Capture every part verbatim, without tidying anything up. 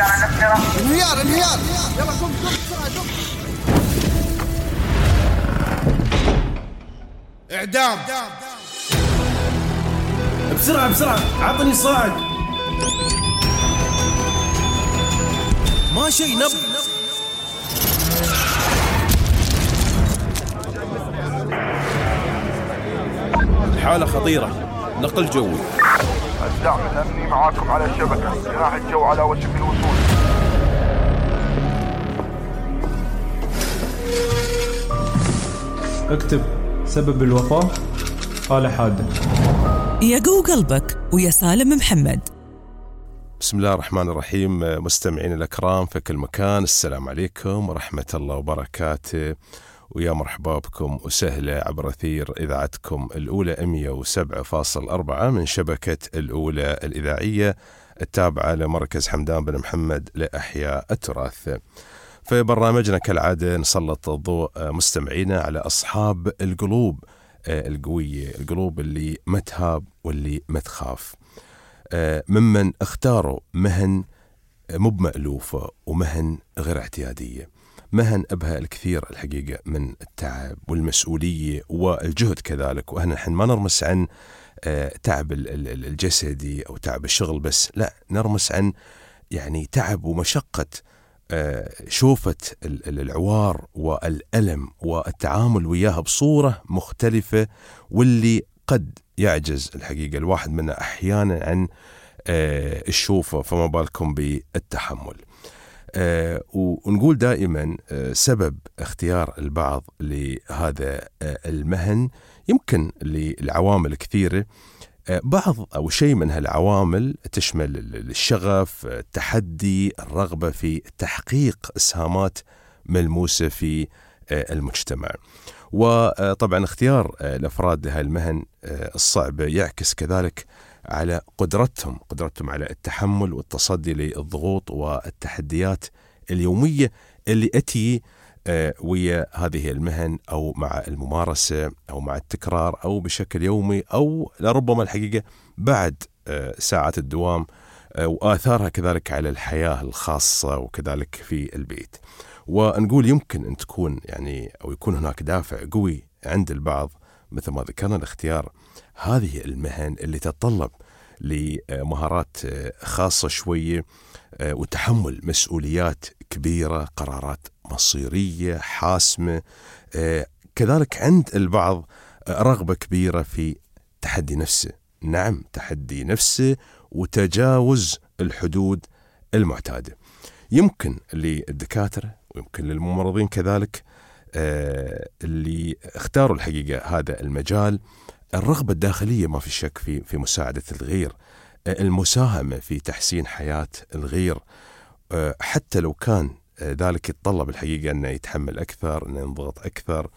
انهيار انهيار يلا قم قم بسرعة قم. اعدام بسرعة بسرعة عطني صاعد. ما شيء نب. الحالة خطيرة، نقل جوي. الدعم الأمني معاكم على الشبكة، جناح الجو على وشك الوصول. اكتب سبب الوفاة حالة حادة. يقو قلبك ويا سالم محمد. بسم الله الرحمن الرحيم. مستمعين الأكرام في كل مكان، السلام عليكم ورحمة الله وبركاته، ويا مرحبا بكم وسهلا عبر أثير إذاعتكم الأولى مئة وسبعة فاصلة أربعة من شبكة الأولى الإذاعية التابعة لمركز حمدان بن محمد لأحياء التراث. في برنامجنا كالعادة نسلط الضوء مستمعينا على أصحاب القلوب القوية، القلوب اللي ما تهاب واللي ما تخاف، ممن اختاروا مهن مو بمألوفة ومهن غير اعتيادية، مهن أبها الكثير الحقيقة من التعب والمسؤولية والجهد كذلك. وإحنا نحن ما نرمس عن تعب الجسدي أو تعب الشغل بس، لا، نرمس عن يعني تعب ومشقة شوفة العوار والألم والتعامل وياها بصورة مختلفة، واللي قد يعجز الحقيقة الواحد منا أحيانا عن الشوفة، فما بالكم بالتحمل. ونقول دائما سبب اختيار البعض لهذا المهن يمكن للعوامل كثيرة، بعض أو شيء من هالعوامل تشمل الشغف، التحدي، الرغبة في تحقيق إسهامات ملموسة في المجتمع. وطبعا اختيار الأفراد لهذه المهن الصعبة يعكس كذلك على قدرتهم قدرتهم على التحمل والتصدي للضغوط والتحديات اليومية اللي أتي ويا هذه المهن، أو مع الممارسة أو مع التكرار أو بشكل يومي، أو لربما الحقيقة بعد ساعات الدوام، وآثارها كذلك على الحياة الخاصة وكذلك في البيت. ونقول يمكن أن تكون يعني أو يكون هناك دافع قوي عند البعض مثل ما ذكرنا لاختيار هذه المهن اللي تتطلب لمهارات خاصة شوية وتحمل مسؤوليات كبيرة، قرارات مصيرية حاسمة. كذلك عند البعض رغبة كبيرة في تحدي نفسه، نعم تحدي نفسه وتجاوز الحدود المعتادة. يمكن للدكاترة ويمكن للممرضين كذلك اللي اختاروا الحقيقة هذا المجال الرغبة الداخلية ما في شك في في مساعدة الغير، المساهمة في تحسين حياة الغير، حتى لو كان ذلك يتطلب الحقيقة أنه يتحمل أكثر، أنه ينضغط أكثر.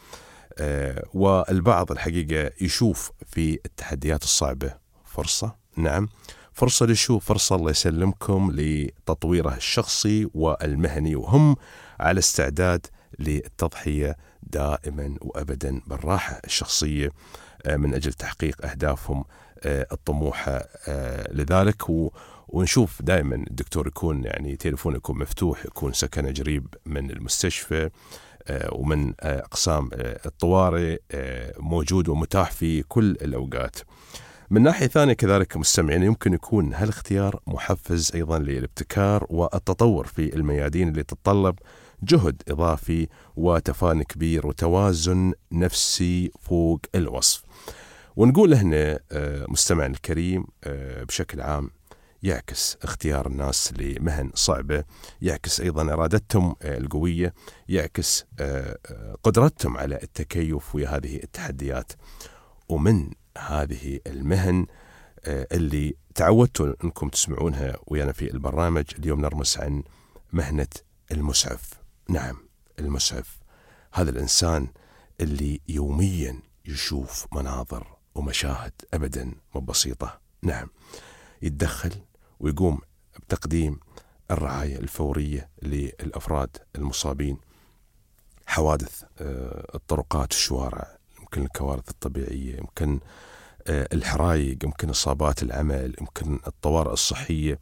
والبعض الحقيقة يشوف في التحديات الصعبة فرصة، نعم فرصة لشو؟ فرصة الله يسلمكم لتطويره الشخصي والمهني، وهم على استعداد للتضحية دائما وأبدا بالراحة الشخصية من أجل تحقيق أهدافهم الطموحة. لذلك ونشوف دائما الدكتور يكون يعني تليفونه يكون مفتوح، يكون سكنه قريب من المستشفى ومن أقسام الطوارئ، موجود ومتاح في كل الأوقات. من ناحية ثانية كذلك مستمعين يمكن يكون هالاختيار محفز أيضا للابتكار والتطور في الميادين اللي تتطلب جهد إضافي وتفاني كبير وتوازن نفسي فوق الوصف. ونقول هنا مستمعنا الكريم بشكل عام يعكس اختيار الناس لمهن صعبة، يعكس أيضا إرادتهم القوية، يعكس قدرتهم على التكيف ويا هذه التحديات. ومن هذه المهن اللي تعودتوا أنكم تسمعونها ويانا في البرنامج، اليوم نرمس عن مهنة المسعف. نعم المسعف، هذا الإنسان اللي يوميا يشوف مناظر ومشاهد أبدا مو بسيطة، نعم يتدخل ويقوم بتقديم الرعاية الفورية للأفراد المصابين، حوادث الطرقات الشوارع، يمكن الكوارث الطبيعية، يمكن الحرايق، يمكن إصابات العمل، يمكن الطوارئ الصحية،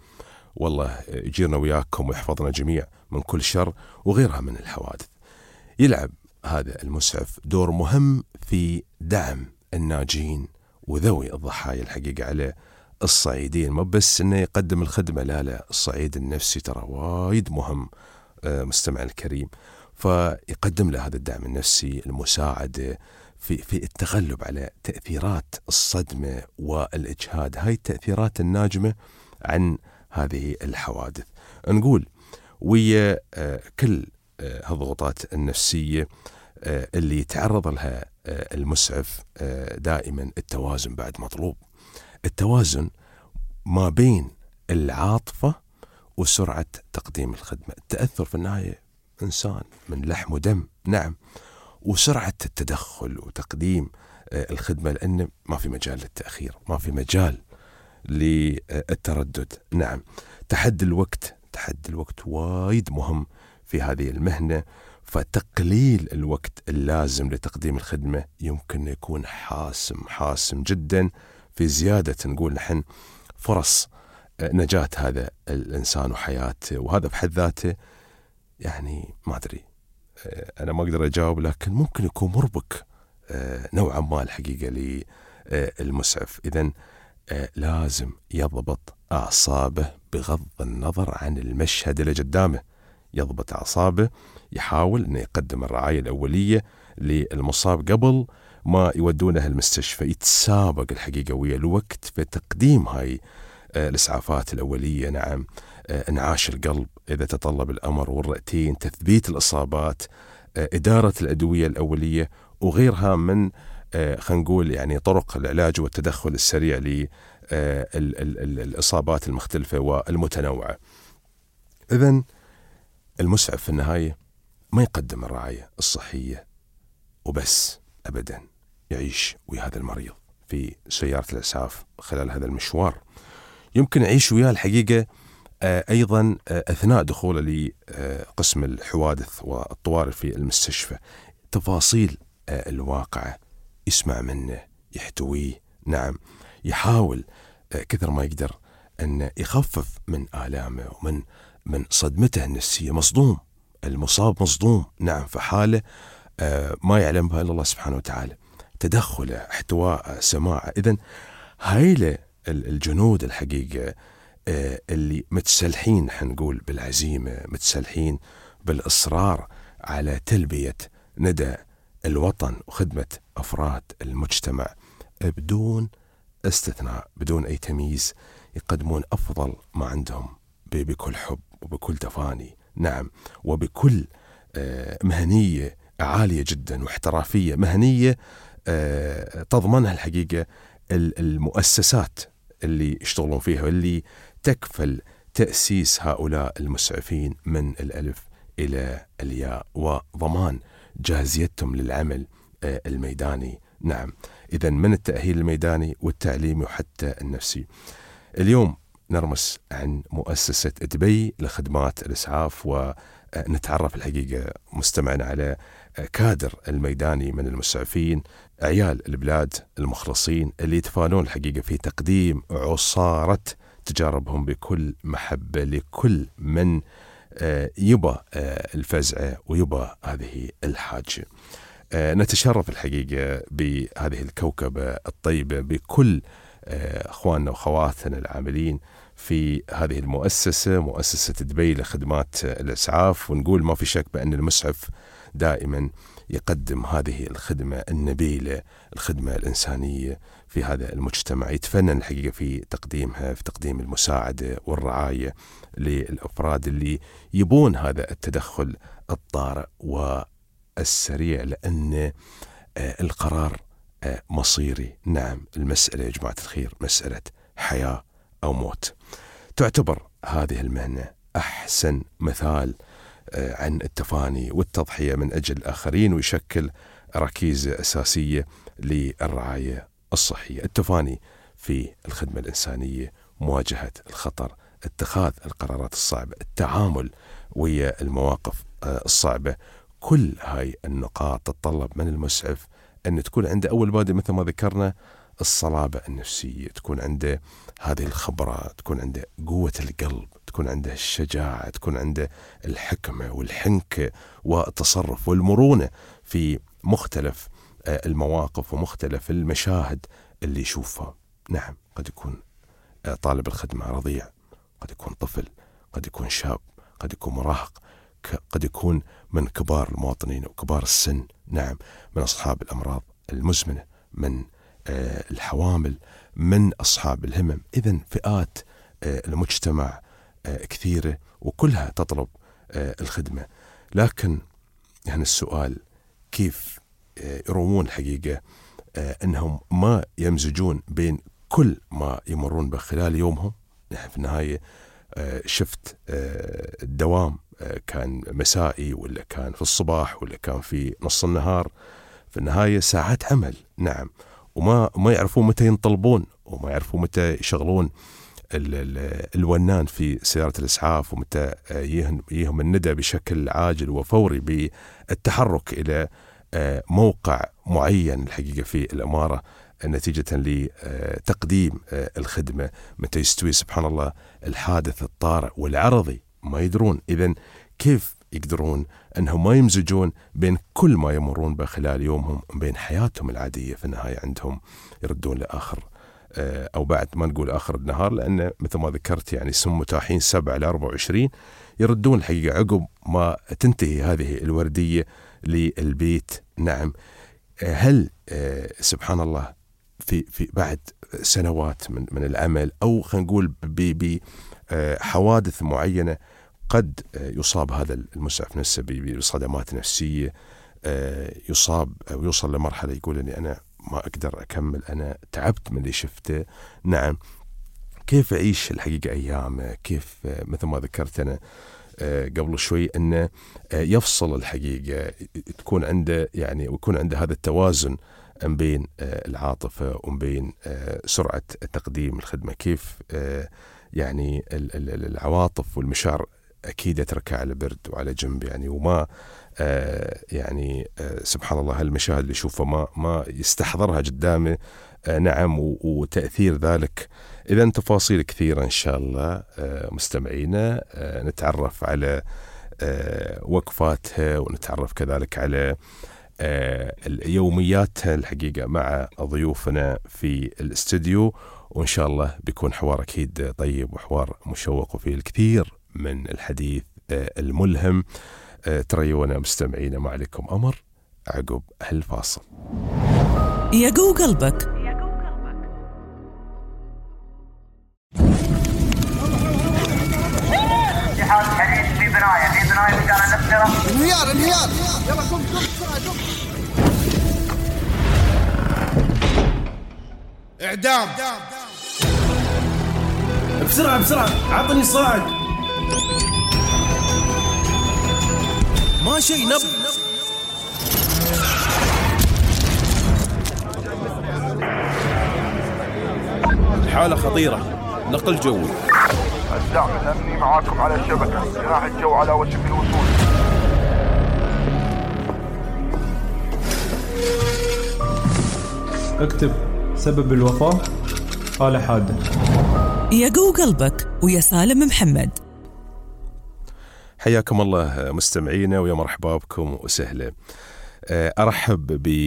والله يجيرنا وياكم ويحفظنا جميع من كل شر وغيرها من الحوادث. يلعب هذا المسعف دور مهم في دعم الناجين وذوي الضحايا الحقيقة على الصعيدين، ما بس انه يقدم الخدمة، لا لا الصعيد النفسي ترى وايد مهم مستمع الكريم. فيقدم له هذا الدعم النفسي، المساعدة في في التغلب على تأثيرات الصدمة والإجهاد، هاي التأثيرات الناجمة عن هذه الحوادث. نقول ويا كل هالضغوطات النفسية اللي يتعرض لها المسعف دائما التوازن بعد مطلوب. التوازن ما بين العاطفة وسرعة تقديم الخدمة. التأثر في النهاية إنسان من لحم ودم، نعم، وسرعة التدخل وتقديم الخدمة، لأن ما في مجال للتأخير، ما في مجال للتردد. نعم، تحدي الوقت تحدي الوقت وايد مهم في هذه المهنة، فتقليل الوقت اللازم لتقديم الخدمة يمكن يكون حاسم حاسم جدا في زيادة نقول نحن فرص نجاة هذا الإنسان وحياته. وهذا بحد ذاته يعني ما أدري، أنا ما أقدر أجاوب، لكن ممكن يكون مربك نوعا ما الحقيقة للمسعف. إذن لازم يضبط أعصابه بغض النظر عن المشهد اللي قدامه، يضبط أعصابه، يحاول أنه يقدم الرعاية الأولية للمصاب قبل ما يودونه المستشفى، يتسابق الحقيقة ويا الوقت في تقديم هاي الإسعافات الأولية. نعم، انعاش القلب إذا تطلب الأمر والرئتين، تثبيت الإصابات، إدارة الأدوية الأولية وغيرها من خلينا نقول يعني طرق العلاج والتدخل السريع للإصابات المختلفة والمتنوعة. إذن المسعف في النهاية ما يقدم الرعاية الصحية وبس أبدا، يعيش ويا هذا المريض في سيارة الإسعاف خلال هذا المشوار، يمكن يعيش وياه الحقيقة أيضا أثناء دخوله لقسم الحوادث والطوارئ في المستشفى. تفاصيل الواقعة يسمع منه، يحتويه، نعم، يحاول كثر ما يقدر أن يخفف من آلامه ومن من صدمته النفسية. مصدوم، المصاب مصدوم، نعم، في حالة ما يعلم بها إلا الله سبحانه وتعالى. تدخله، احتواء، سماعه. إذن هايلة الجنود الحقيقة اللي متسلحين حنقول بالعزيمة، متسلحين بالإصرار على تلبية ندى الوطن وخدمة أفراد المجتمع بدون استثناء، بدون أي تمييز، يقدمون أفضل ما عندهم بكل حب وبكل تفاني، نعم، وبكل مهنية عالية جدا واحترافية، مهنية تضمنها الحقيقة المؤسسات اللي يشتغلون فيها واللي تكفل تأسيس هؤلاء المسعفين من الألف إلى الياء وضمان جاهزيتهم للعمل الميداني. نعم، إذن من التأهيل الميداني والتعليمي وحتى النفسي. اليوم نرمس عن مؤسسة دبي لخدمات الإسعاف، ونتعرف الحقيقة مستمعنا على كادر الميداني من المسعفين، عيال البلاد المخلصين اللي يتفانون الحقيقة في تقديم عصارة تجاربهم بكل محبة لكل من يبى الفزعة ويبى هذه الحاجة. نتشرف الحقيقة بهذه الكوكبة الطيبة بكل أخواننا وخواتنا العاملين في هذه المؤسسة، مؤسسة دبي لخدمات الإسعاف، ونقول ما في شك بأن المسعف دائما يقدم هذه الخدمة النبيلة، الخدمة الإنسانية في هذا المجتمع، يتفنن الحقيقة في تقديمها، في تقديم المساعدة والرعاية للأفراد اللي يبون هذا التدخل الطارئ والسريع، لأن القرار مصيري. نعم، المسألة يا جماعة الخير مسألة حياة أو موت. تعتبر هذه المهنة أحسن مثال عن التفاني والتضحية من أجل الآخرين، ويشكل ركيزة أساسية للرعاية الصحية. التفاني في الخدمة الإنسانية، مواجهة الخطر، اتخاذ القرارات الصعبة، التعامل ويا المواقف الصعبة، كل هاي النقاط تتطلب من المسعف أن تكون عنده أول بادئ مثل ما ذكرنا الصلابة النفسية، تكون عنده هذه الخبرة، تكون عنده قوة القلب، تكون عنده الشجاعة، تكون عنده الحكمة والحنكة والتصرف والمرونة في مختلف المواقف ومختلف المشاهد اللي يشوفها. نعم، قد يكون طالب الخدمة رضيع، قد يكون طفل، قد يكون شاب، قد يكون مراهق، قد يكون من كبار المواطنين وكبار السن، نعم، من أصحاب الأمراض المزمنة، من الحوامل، من أصحاب الهمم. إذن فئات المجتمع كثيرة وكلها تطلب الخدمة. لكن يعني السؤال كيف يروون الحقيقة أنهم ما يمزجون بين كل ما يمرون به خلال يومهم. نحن في النهاية شفت الدوام كان مسائي ولا كان في الصباح ولا كان في نص النهار، في النهاية ساعات عمل، نعم، وما ما يعرفون متى ينطلبون وما يعرفون متى يشغلون ال ال الونان في سيارة الإسعاف، ومتى يهم الندى بشكل عاجل وفوري بالتحرك إلى موقع معين الحقيقة في الإمارة نتيجة لتقديم الخدمة، متى يستوي سبحان الله الحادث الطارئ والعرضي ما يدرون. إذن كيف يقدرون أنهم ما يمزجون بين كل ما يمرون به خلال يومهم بين حياتهم العادية؟ في النهاية عندهم يردون لآخر أو بعد ما نقول آخر النهار، لأن مثل ما ذكرت يعني سم متاحين سبعة إلى أربعة وعشرين، يردون الحقيقة عقب ما تنتهي هذه الوردية للبيت. نعم، هل سبحان الله في في بعد سنوات من من العمل، أو خلينا نقول بحوادث معينة، قد يصاب هذا المسعف نفسه بصدمات نفسية، يصاب أو يوصل لمرحلة يقول أني أنا ما أقدر أكمل، أنا تعبت من اللي شفته. نعم، كيف أعيش الحقيقة أيامه؟ كيف مثل ما ذكرت أنا قبل شوي أنه يفصل الحقيقة، تكون عنده يعني ويكون عنده هذا التوازن بين العاطفة وبين سرعة تقديم الخدمة. كيف يعني العواطف والمشاعر أكيد أتركها على برد وعلى جنب يعني، وما يعني سبحان الله هالمشاهد اللي يشوفها ما ما يستحضرها قدامه. نعم، وتأثير ذلك. إذن تفاصيل كثيرة إن شاء الله مستمعينا، نتعرف على وقفاتها ونتعرف كذلك على يومياتها الحقيقة مع ضيوفنا في الاستوديو، وإن شاء الله بيكون حوار أكيد طيب وحوار مشوق وفيه الكثير من الحديث الملهم. تريونا مستمعينا، ما عليكم أمر عقب هالفاصل. يقو قلبك. اتحاد حديث في بناية في بناية مكان النفسرة. انهيار انهيار يلا قم قم بسرعة قم. اعدام. بسرعة بسرعة، عطني صاعد. ما شيء نب. الحالة خطيرة، نقل جوي. الدعم الأمني معاكم على الشبكة، جناح الجو على وشك الوصول. اكتب سبب الوفاة حالة حادة. يقو قلبك ويا سالم محمد. حياكم الله مستمعينا ويا مرحبا بكم وسهلا. أرحب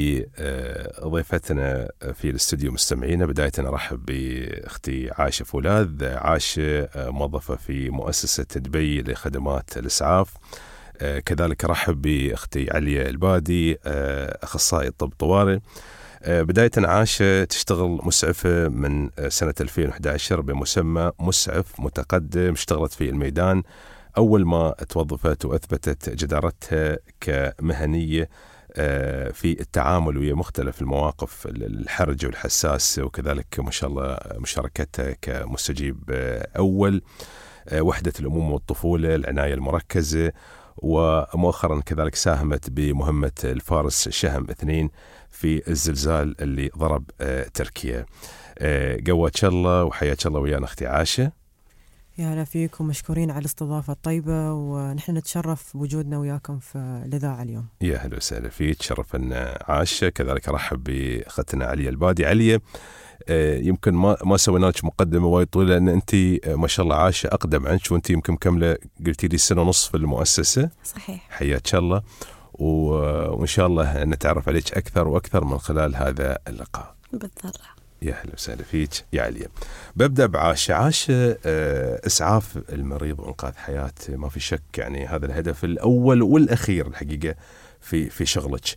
بضيفتنا في الاستوديو مستمعينا. بداية أرحب بأختي عاشة فولاذ. عاشة موظفة في مؤسسة دبي لخدمات الإسعاف. كذلك أرحب بأختي عليا البادي، أخصائي طب طوارئ. بداية عاشة تشتغل مسعفة من سنة ألفين وأحد عشر بمسمى مسعف متقدم. اشتغلت في الميدان أول ما توظفت وأثبتت جدارتها كمهنية في التعامل ويا مختلف المواقف الحرجة والحساسة، وكذلك ما شاء الله مشاركتها كمستجيب أول، وحدة الأمومة والطفولة، العناية المركزة، ومؤخرا كذلك ساهمت بمهمة الفارس شهم اثنين في الزلزال اللي ضرب تركيا. قوات الله وحياك الله ويانا أختي عاشة. يا هلا فيكم، مشكورين على الاستضافة الطيبة، ونحن نتشرف بوجودنا وياكم في الإذاعة اليوم. يا هلا وسهلا فيك، تشرفنا عاشة. كذلك أرحب بأختنا عليا البادي. عليا يمكن ما ما سوينا لك مقدمة وايد طويلة لأن أنت ما شاء الله عاشة أقدم عنك، وأنت يمكن مكملة قلتي لي سنة ونص في المؤسسة. صحيح. حياك الله، وإن شاء الله نتعرف عليك أكثر وأكثر من خلال هذا اللقاء. بالضبط. يا هلا وسهلا فيك يا عليا. ببدأ بعاشة. عاشة إسعاف المريض وإنقاذ حياته ما في شك، يعني هذا الهدف الأول والأخير الحقيقة في في شغلك.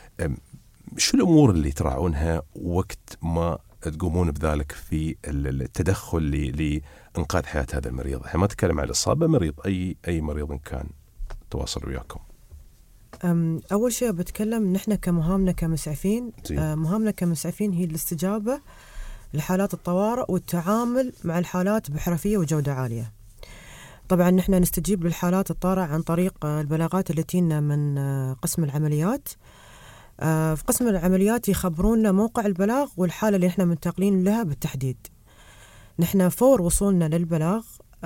شو الأمور اللي تراعونها وقت ما تقومون بذلك في التدخل لإنقاذ حياة هذا المريض؟ ما أتكلم عن الإصابة، مريض أي أي مريض إن كان تواصل وياكم. أول شيء بتكلم نحن كمهامنا كمسعفين. مهامنا كمسعفين هي الاستجابة لحالات الطوارئ والتعامل مع الحالات بحرفية وجودة عالية. طبعا نحن نستجيب للحالات الطارئة عن طريق البلاغات اللي تينا من قسم العمليات. في قسم العمليات يخبرونا موقع البلاغ والحالة اللي نحن منتقلين لها بالتحديد. نحن فور وصولنا للبلاغ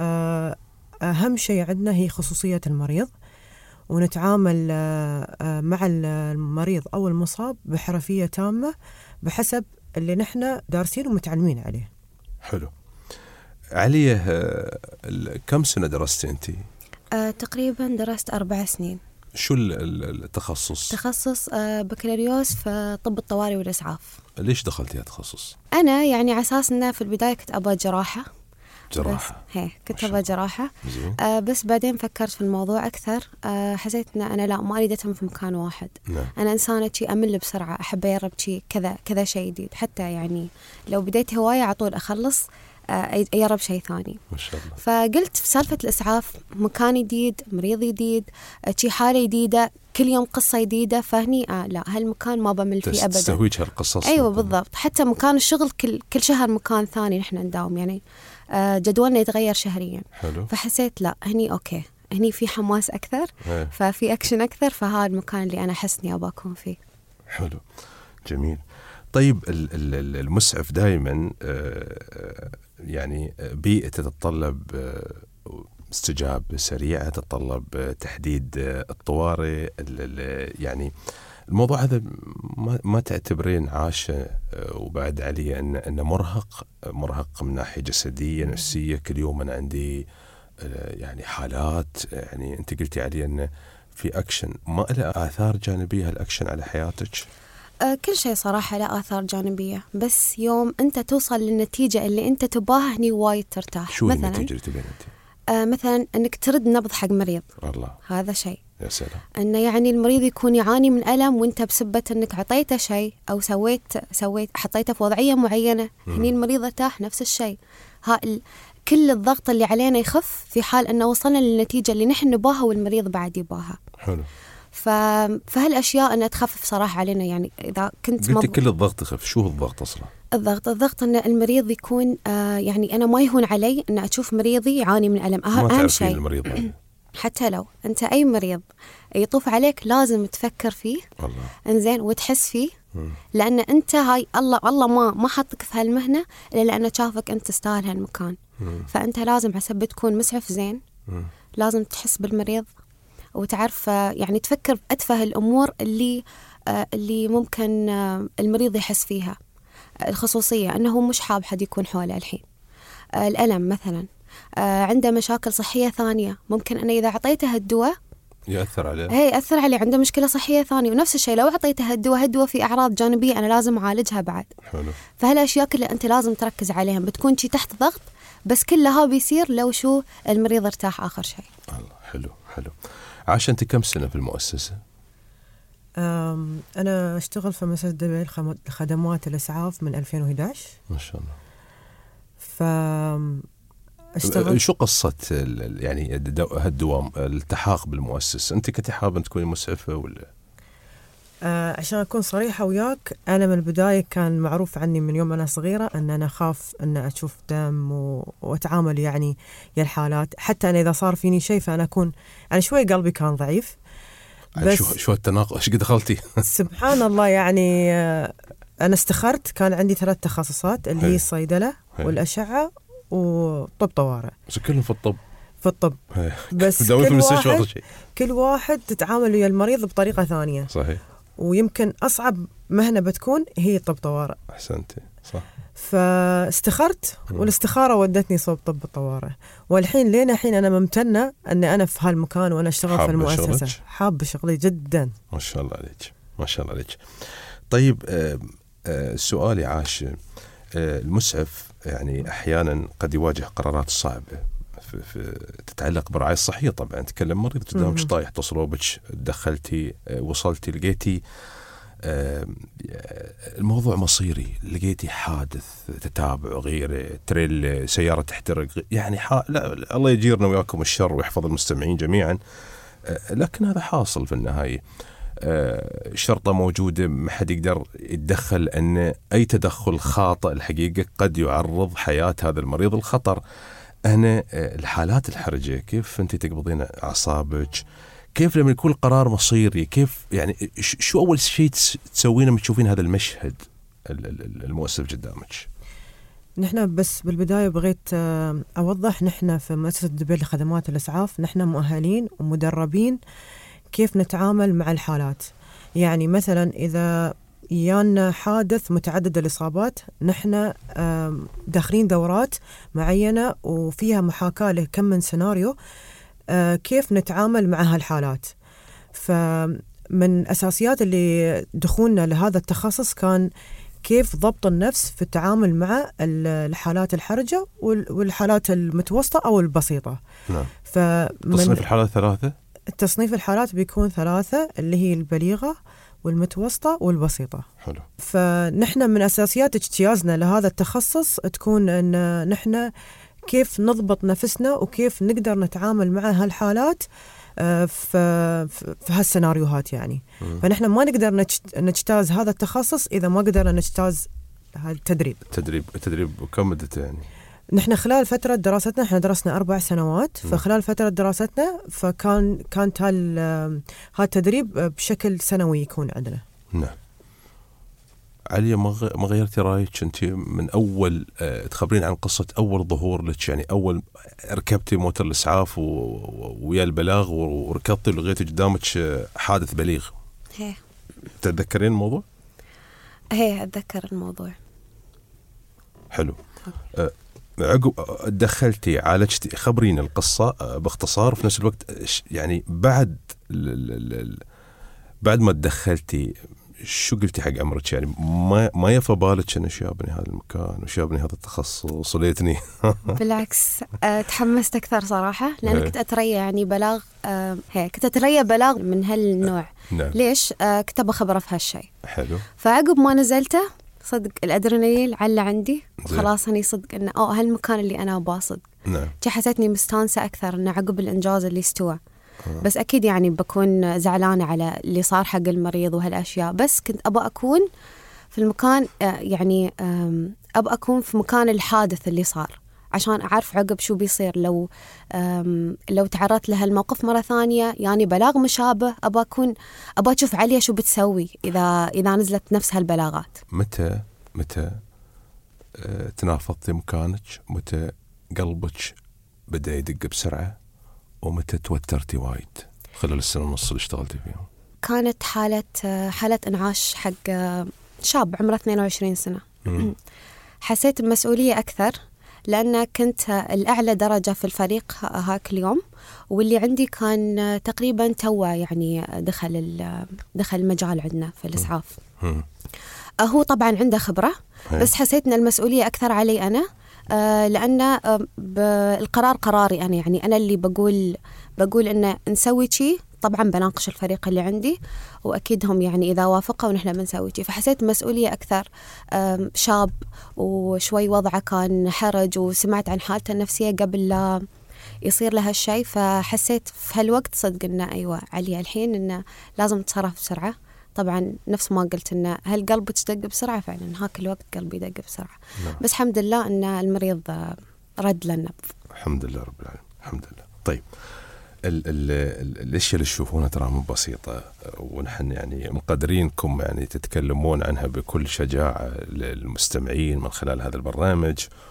أهم شيء عندنا هي خصوصية المريض، ونتعامل مع المريض أو المصاب بحرفية تامة بحسب اللي نحن دارسين ومتعلمين عليه. حلو. عليا كم سنة درستي أنت؟ أه تقريبا درست أربع سنين. شو التخصص؟ تخصص أه بكالوريوس في طب الطوارئ والإسعاف. ليش دخلتي هالتخصص؟ أنا يعني على أساس إنه في البداية كنت أبغى جراحة. جراحة. هي كنت أبغى جراحة. آه بس بعدين فكرت في الموضوع أكثر. آه حسيت إن أنا لا ما أريد أتم في مكان واحد. نعم. أنا إنسانة شيء أمل بسرعة، أحب أجرب شيء كذا كذا شيء جديد، حتى يعني لو بديت هواية على طول أخلص آه أجرب شيء ثاني. ما شاء الله. فقلت في سالفة الإسعاف مكان جديد، مريض جديد، شيء حالة جديدة، كل يوم قصة جديدة، فهني آه لا هالمكان ما بمل فيه أبدا. تسويج هالقصص. أيوة بالضبط. حتى مكان الشغل كل كل شهر مكان ثاني نحن نداوم، يعني جدولنا يتغير شهريا. حلو. فحسيت لا هني أوكي، هني في حماس أكثر. هي. ففي أكشن أكثر، فهذا المكان اللي أنا حسني أبغى أكون فيه. حلو جميل. طيب المسعف دائما يعني بيئة تتطلب استجابة سريعة، تتطلب تحديد الطوارئ، يعني الموضوع هذا ما ما تعتبرين عاشة وبعد علي أن أن مرهق مرهق من ناحية جسدية نفسية؟ كل يوم أنا عندي يعني حالات، يعني أنت قلتي علي أن في أكشن، ما له آثار جانبية هالأكشن على حياتك؟ أه كل شيء صراحة له آثار جانبية، بس يوم أنت توصل للنتيجة اللي أنت تباها هني وايد ترتاح. شو مثلاً النتيجة اللي تبين أنت؟ أه مثلا أنك ترد نبض حق مريض. الله. هذا شيء. يا سلام. أنه يعني المريض يكون يعاني من ألم وأنت بسبة أنك عطيته شيء أو سويت سويت حطيته في وضعية معينة، هني المريض ارتاح. نفس الشيء، ها كل الضغط اللي علينا يخف في حال أنه وصلنا للنتيجة اللي نحن نباها والمريض بعد يباها. حلو. ف... فهالأشياء أنها تخفف صراحة علينا. يعني إذا كنت قلت مب... كل الضغط يخف. شو الضغط أصلا؟ الضغط الضغط أن المريض يكون آه يعني أنا ما يهون علي أن أشوف مريضي يعاني من ألم. أهم, أهم شيء المريض يعني. حتى لو أنت أي مريض يطوف عليك لازم تفكر فيه. الله. إنزين وتحس فيه. م. لأن أنت هاي الله الله ما ما حطك في هالمهنة إلا لأنه شافك أنت تستاهل هالمكان. م. فأنت لازم حسب تكون مسعف زين. م. لازم تحس بالمريض وتعرف يعني تفكر بأتفه الأمور اللي اللي ممكن المريض يحس فيها. الخصوصية أنه مش حاب حد يكون حوله الحين. الألم مثلا، عنده مشاكل صحية ثانية، ممكن أنا إذا أعطيته الدواء يأثر عليه. هي يأثر عليه، عنده مشكلة صحية ثانية. ونفس الشيء لو أعطيته الدواء الدواء في أعراض جانبية أنا لازم أعالجها بعد. حلو. فهالأشياء كلها أنت لازم تركز عليها. بتكون شي تحت ضغط، بس كلها بيصير لو شو المريض ارتاح آخر شيء. الله. حلو حلو. عشان أنت كم سنة في المؤسسة؟ أنا أشتغل في مؤسسة دبي خدمات الإسعاف من ألفين وإحدى عشر. ما شاء الله. ف أشتغل. شو قصة يعني هالدوام الالتحاق بالمؤسسة؟ أنت كنت حابة تكوني مسعفة ولا؟ آه عشان أكون صريحة وياك، أنا من البداية كان معروف عني من يوم أنا صغيرة أن أنا أخاف أن أشوف دم و... وأتعامل يعني يا الحالات. حتى أنا إذا صار فيني شيء فأنا أكون يعني شوي قلبي كان ضعيف. بس شو شو التناقض؟ إيش قد دخلتي؟ سبحان الله. يعني آه أنا استخرت، كان عندي ثلاث تخصصات اللي هي الصيدلة والأشعة وطب طوارئ. بس كلهم في الطب. في الطب. بس كل واحد شيء. كل واحد تتعامل ويا المريض بطريقة ثانية. صحيح. ويمكن أصعب مهنة بتكون هي طب طوارئ. أحسنتي صح. فاستخرت والاستخارة ودتني صوب طب الطوارئ، والحين لين الحين أنا ممتنة أني أنا في هالمكان وأنا أشتغل في المؤسسة. حاب شغلي جدا. ما شاء الله عليك ما شاء الله عليك. طيب آه آه سؤالي عاش، آه المسعف يعني أحيانا قد يواجه قرارات صعبة في في تتعلق بالرعاية الصحية. طبعا تكلم مريض قدامك طايح، اتصلوا بك، دخلتي، آه وصلتي، لقيتي آه الموضوع مصيري، لقيتي حادث تتابع غيره، تريل، سيارة تحترق، يعني ح... لا الله يجيرنا وياكم الشر ويحفظ المستمعين جميعا. آه لكن هذا حاصل في النهاية. آه شرطة موجودة، ما حد يقدر يتدخل، أن أي تدخل خاطئ الحقيقة قد يعرض حياة هذا المريض الخطر. أنا آه الحالات الحرجة كيف أنت تقبضين أعصابك؟ كيف لما يكون القرار مصيري؟ كيف يعني شو أول شيء تسوينه لما تشوفين هذا المشهد المؤسف قدامك؟ نحن بس بالبداية بغيت أوضح، نحن في مؤسسة دبي لخدمات الإسعاف نحن مؤهلين ومدربين كيف نتعامل مع الحالات. يعني مثلا إذا يانا حادث متعدد الإصابات، نحن داخلين دورات معينة وفيها محاكاة لكم من سيناريو كيف نتعامل مع هالحالات. فمن أساسيات اللي دخولنا لهذا التخصص كان كيف ضبط النفس في التعامل مع الحالات الحرجة والحالات المتوسطة أو البسيطة. نعم. تصنيف الحالات ثلاثة؟ التصنيف الحالات بيكون ثلاثة، اللي هي البليغة والمتوسطة والبسيطة. حلو. فنحن من أساسيات اجتيازنا لهذا التخصص تكون أن نحن كيف نضبط نفسنا وكيف نقدر نتعامل مع هالحالات في في هالسيناريوهات يعني. م. فنحن ما نقدر نجتاز هذا التخصص إذا ما قدرنا نجتاز هالتدريب. التدريب التدريب كم مدته يعني؟ نحن خلال فترة دراستنا، احنا درسنا أربع سنوات، م. فخلال فترة دراستنا فكان كانت هال هالتدريب بشكل سنوي يكون عندنا. نعم. عليا ما غيرتي رايك أنت من أول أه تخبرين عن قصة أول ظهور لك، يعني أول ركبتي موتر الإسعاف ويا البلاغ وركضتي لغاية قدامك حادث بليغ. هي. تتذكرين الموضوع؟ هي أتذكر الموضوع. حلو. أه عقب دخلتي، عالجتي، خبرين القصة باختصار، وفي نفس الوقت يعني بعد بعد ما تدخلتي شو قلتي حق عمرك؟ يعني ما ما يفى بالك أنا شابني هذا المكان وشابني هذا التخصص وليتني. بالعكس تحمست أكثر صراحة، لأن كنت أتريا يعني بلاغ، هي كنت أتريا بلاغ من هالنوع. نعم. ليش؟ كنت أبغى خبرة في هالشيء. حلو. فعقب ما نزلته صدق الأدرينالين على عندي، وخلاص أنا صدق إنه أو هالمكان اللي أنا أبغى صدق. نعم. حسيتني مستانسة أكثر إنه عقب الإنجاز اللي استوى. آه. بس أكيد يعني بكون زعلانة على اللي صار حق المريض وهالأشياء، بس كنت أبغى أكون في المكان، يعني أبغى أكون في مكان الحادث اللي صار عشان أعرف عقب شو بيصير لو لو تعرضت له الموقف مرة ثانية، يعني بلاغ مشابه. أبغى أكون أبغى أشوف عليا شو بتسوي إذا إذا نزلت نفس هالبلاغات. متى متى اه تنافضتي مكانك؟ متى قلبك بدأ يدق بسرعة؟ ومتى توترتي وايد خلال السنة ونص اللي اشتغلتي فيهم؟ كانت حالة حالة انعاش حق شاب عمره اثنين وعشرين سنة. م. حسيت بمسؤولية أكثر لأن كنت الأعلى درجة في الفريق هاك اليوم، واللي عندي كان تقريبا توه يعني دخل دخل المجال عندنا في الإسعاف. م. هو طبعا عنده خبرة، بس حسيت أن المسؤولية أكثر علي أنا، آه لأن آه القرار قراري أنا، يعني أنا اللي بقول بقول إن نسوي شيء. طبعا بناقش الفريق اللي عندي وأكيد هم يعني إذا وافقوا ونحن بنسوي شيء. فحسيت مسؤولية أكثر. آه شاب وشوي وضعه كان حرج، وسمعت عن حالته النفسية قبل لا يصير لها الشيء، فحسيت في هالوقت صدق إنه أيوة علي الحين إنه لازم تتصرف بسرعة. طبعا نفس ما قلت إن هالقلب تدق بسرعة، فعلا هاك الوقت قلبي دق بسرعة. نعم. بس الحمد لله إن المريض رد للنبض. الحمد لله رب العالمين، الحمد لله. طيب ال ال ال الاشياء اللي تشوفونها ترى مو بسيطة، ونحن يعني مقدرينكم يعني تتكلمون عنها بكل شجاعة للمستمعين من خلال هذا البرنامج،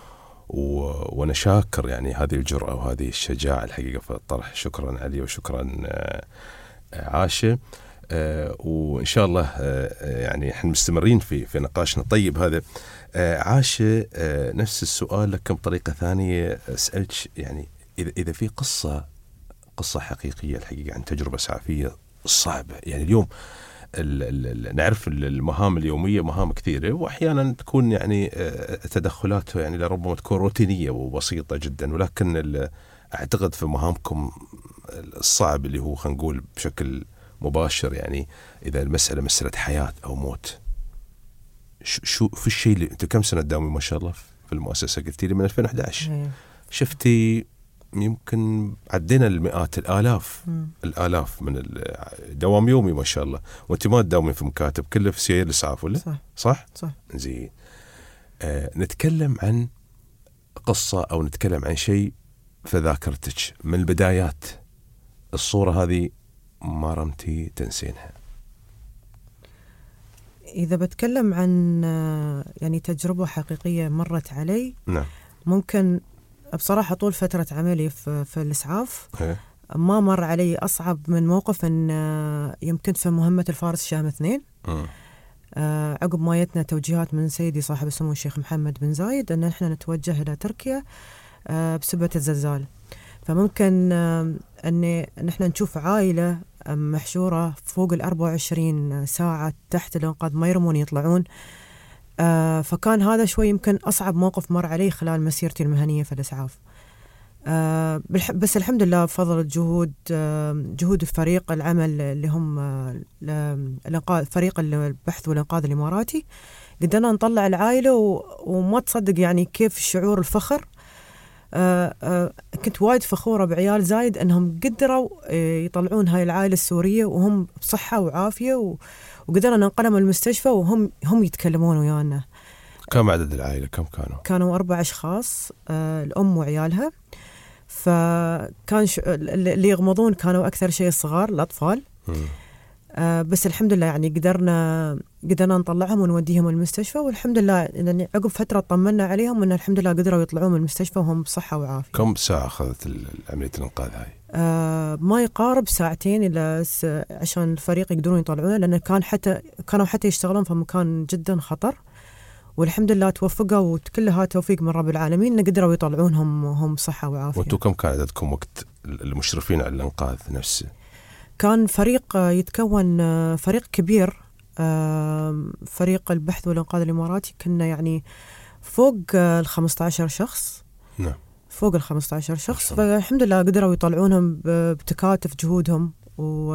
وأنا شاكر يعني هذه الجرأة وهذه الشجاعة الحقيقة في الطرح. شكرا علي وشكرا عاشة. وإن شاء الله يعني احنا مستمرين في في نقاشنا الطيب هذا. عاشة، نفس السؤال لكن بطريقة ثانية أسألك، يعني إذا إذا في قصة قصة حقيقية الحقيقة عن تجربة إسعافية صعبة. يعني اليوم ال ال نعرف المهام اليومية مهام كثيرة، وأحيانا تكون يعني تدخلات يعني لربما تكون روتينية وبسيطة جدا، ولكن أعتقد في مهامكم الصعب اللي هو خلينا نقول بشكل مباشر، يعني إذا المسألة مسألة حياة أو موت، شو في الشيء اللي أنت كم سنة تداومي ما شاء الله في المؤسسة؟ قلتي لي من ألفين وإحدى عشر. شفتي يمكن عدينا المئات الآلاف م. الآلاف من الدوام يومي ما شاء الله، وأنت ما تداومي في مكاتب، كله في سير الإسعاف ولا؟ صح صح؟ صح. زين. آه نتكلم عن قصة أو نتكلم عن شيء في ذاكرتك من البدايات، الصورة هذه ما رمتي تنسينها. إذا بتكلم عن يعني تجربة حقيقية مرت علي، نعم. ممكن بصراحة طول فترة عملي في, في الإسعاف هي. ما مر علي أصعب من موقف أن يمكن في مهمة الفارس الشام اثنين، آه عقب ما جتنا توجيهات من سيدي صاحب السمو الشيخ محمد بن زايد أن احنا نتوجه إلى تركيا آه بسبب الزلزال. فممكن آه أن نحن نشوف عائلة محشورة فوق الأربع وعشرين ساعة تحت الإنقاذ، ما يرمون يطلعون. آه فكان هذا شوي يمكن أصعب موقف مر علي خلال مسيرتي المهنية في الإسعاف. آه بس الحمد لله بفضل جهود آه جهود فريق العمل اللي هم آه فريق البحث والإنقاذ الإماراتي، قدرنا نطلع العائلة وما تصدق يعني كيف الشعور الفخر. آه آه كنت وايد فخورة بعيال زايد أنهم قدروا آه يطلعون هاي العائلة السورية وهم بصحة وعافية، وقدرنا ننقلهم المستشفى وهم هم يتكلمون ويانا. كم عدد العائلة؟ كم كانوا؟ كانوا أربع أشخاص، آه الأم وعيالها. فكان ش... اللي يغمضون كانوا أكثر شيء الصغار الأطفال. آه بس الحمد لله يعني قدرنا قدرنا نطلعهم ونوديهم المستشفى، والحمد لله يعني عقب فترة طمنا عليهم أن الحمد لله قدروا يطلعون من المستشفى وهم بصحة وعافية. كم ساعة أخذت عملية الإنقاذ هاي؟ آه ما يقارب ساعتين إلى س... عشان الفريق يقدرون يطلعونه، لأن كان حتى كانوا حتى يشتغلون في مكان جدا خطر، والحمد لله توفقوا وكلها توفيق من رب العالمين إن قدروا يطلعونهم وهم صحة وعافية. وأنتوا كم كان عددكم وقت المشرفين على الإنقاذ نفسه؟ كان فريق يتكون فريق كبير، فريق البحث والإنقاذ الإماراتي، كنا يعني فوق الخمسة عشر شخص. نعم. فوق الخمسة عشر شخص. فالحمد لله قدروا يطلعونهم بتكاتف جهودهم و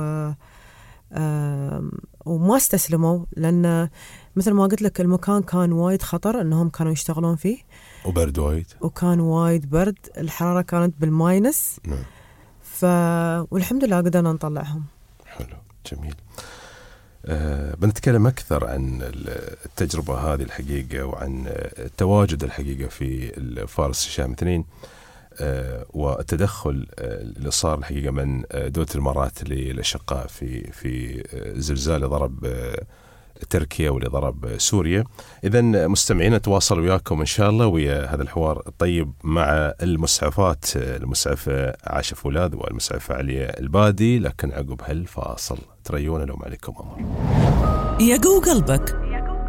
وما استسلموا، لأن مثل ما قلت لك المكان كان وايد خطر أنهم كانوا يشتغلون فيه، وبرد وايد، وكان وايد برد، الحرارة كانت بالماينس. نعم. ف... والحمد لله قدرنا نطلعهم. حلو، جميل. أه بنتكلم أكثر عن التجربة هذه الحقيقة وعن التواجد الحقيقة في الفارس الشام اثنين، أه والتدخل اللي صار الحقيقة من دولة الإمارات للأشقاء في في زلزال ضرب تركيا واللي ضرب سوريا. إذن مستمعين نتواصل وياكم إن شاء الله ويا هذا الحوار الطيب مع المسعفات، المسعفة عاشة فولاذ والمسعفة عليا البادي، لكن عقب هالفاصل تريونا لو ما عليكم أمر. يقو قلبك.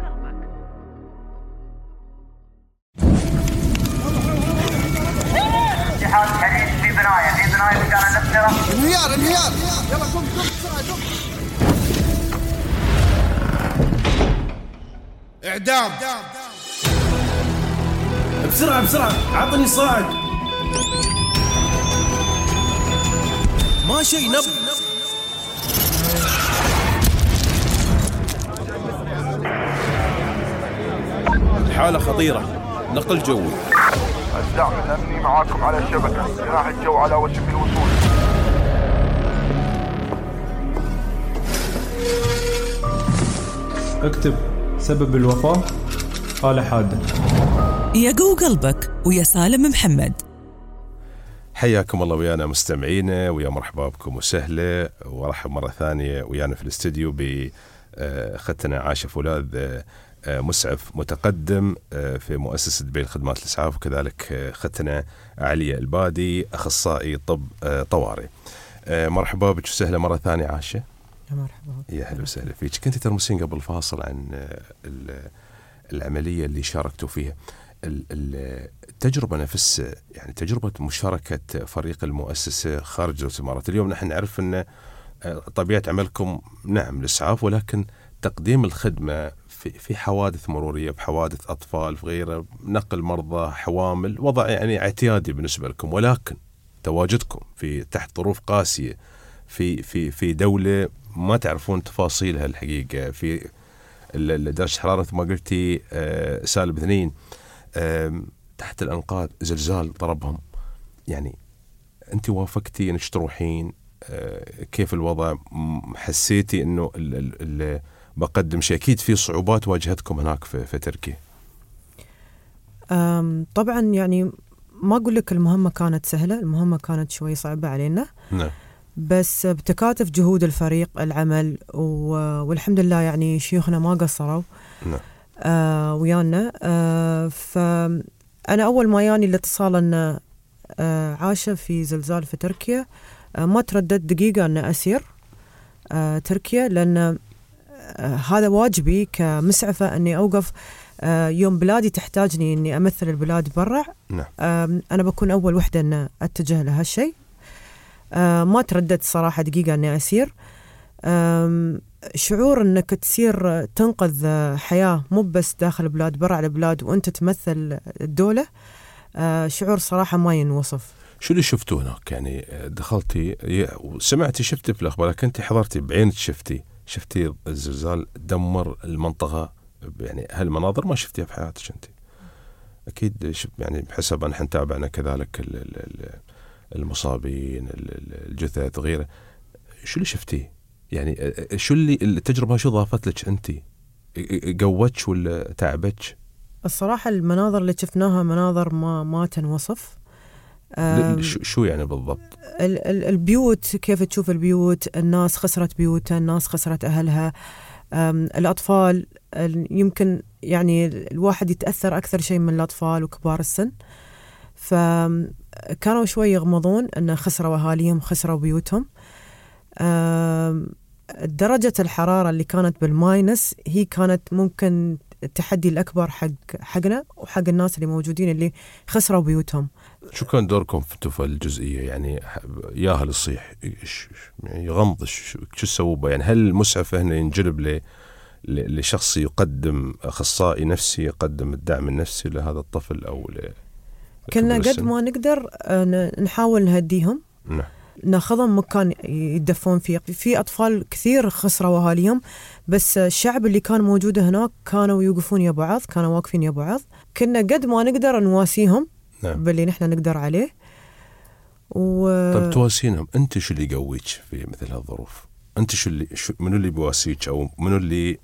اتحاد حديث في بناية في بناية مكان النفسرة. انهيار انهيار يلا قم قم بسرعة قم. إعدام. بسرعة بسرعة عطني صاعد. ما شيء نب. الحالة خطيرة، نقل جوي. الدعم الأمني معاكم على الشبكة، جناح الجو على وشك الوصول. اكتب سبب الوفاة حالة حادة. يقو قلبك ويا سالم محمد. حياكم الله ويانا مستمعينا، ويا مرحبا بكم وسهلا، ورحب مرة ثانية ويانا في الاستديو بأختنا عاشة فولاذ مسعف متقدم في مؤسسة بين خدمات الإسعاف، وكذلك ختنا عليا البادي أخصائي طب طوارئ. مرحبا بك وسهلا مرة ثانية عاشة. مرحبا. يا هلا وسهلا فيك. كنت ترمسين قبل فاصل عن العملية اللي شاركتوا فيها، التجربة نفسها، يعني تجربة مشاركة فريق المؤسسة خارج دولة الإمارات. اليوم نحن نعرف أن طبيعة عملكم نعم الإسعاف، ولكن تقديم الخدمة في في حوادث مرورية، بحوادث أطفال، في غيره، نقل مرضى، حوامل، وضع يعني اعتيادي بالنسبة لكم، ولكن تواجدكم في تحت ظروف قاسية في في في دولة ما تعرفون تفاصيلها الحقيقة، في درجة حرارة ما قلتي سالب اثنين، تحت الأنقاض، زلزال ضربهم، يعني أنت وافقتي أنك تروحين، كيف الوضع؟ حسيتي أنه ال ال بقدم شيء؟ أكيد في صعوبات واجهتكم هناك في, في تركيا. طبعا يعني ما أقول لك المهمة كانت سهلة، المهمة كانت شوي صعبة علينا. نعم. بس بتكاتف جهود الفريق العمل، والحمد لله يعني شيوخنا ما قصروا. نعم. آه ويانا. آه فأنا أول ما ياني الاتصال أن آه عاشة في زلزال في تركيا، آه ما تردد دقيقة أن أسير آه تركيا، لأن آه هذا واجبي كمسعفة أني أوقف آه يوم بلادي تحتاجني أني أمثل البلاد برا. نعم. آه أنا بكون أول وحدة أن أتجه لهالشيء. آه ما ترددت صراحة دقيقة أني أسير. آه شعور أنك تسير تنقذ حياة مو بس داخل بلاد، برا على بلاد، وأنت تمثل الدولة، آه شعور صراحة ما ينوصف. شو اللي شفتوا هناك؟ يعني دخلتي وسمعتي، شفتي في الأخبار، كنتي حضرتي بعينك، شفتي شفتي الزلزال دمر المنطقة، يعني هالمناظر ما شفتيها في حياتك أنت أكيد. يعني بحسب أن نحن تابعنا كذلك المصابين، الجثث غيره، شو اللي شفتيه؟ يعني شو اللي التجربة شو ضافت لك أنت؟ قوتش ولا تعبتش؟ الصراحة المناظر اللي شفناها مناظر ما ما تنوصف. شو يعني بالضبط؟ ال ال البيوت، كيف تشوف البيوت، الناس خسرت بيوتها، الناس خسرت أهلها، الأطفال، يمكن يعني الواحد يتأثر أكثر شيء من الأطفال وكبار السن، فكانوا شوي يغمضون أن خسروا أهاليهم، خسروا بيوتهم. درجة الحرارة اللي كانت بالماينس هي كانت ممكن التحدي الأكبر حق حقنا وحق الناس اللي موجودين اللي خسروا بيوتهم. شو كان دوركم في الجزئية؟ يعني ياهل الصيح يغمض، شو تسووا؟ يعني هل المسعف هنا ينجلب ل لشخص يقدم أخصائي نفسي يقدم الدعم النفسي لهذا الطفل أو ل كنا قد ما نقدر نحاول نهديهم. نعم. ناخذهم مكان يدفون فيه. في أطفال كثير خسروا أهاليهم، بس الشعب اللي كان موجود هناك كانوا يوقفون يا بعض، كانوا واقفين يا بعض. كنا قد ما نقدر نواسيهم. نعم. باللي نحن نقدر عليه. و... طب تواسينهم أنت شو اللي يقويك في مثل هالظروف؟ أنت شو اللي شو منو اللي بواسيك، أو منو اللي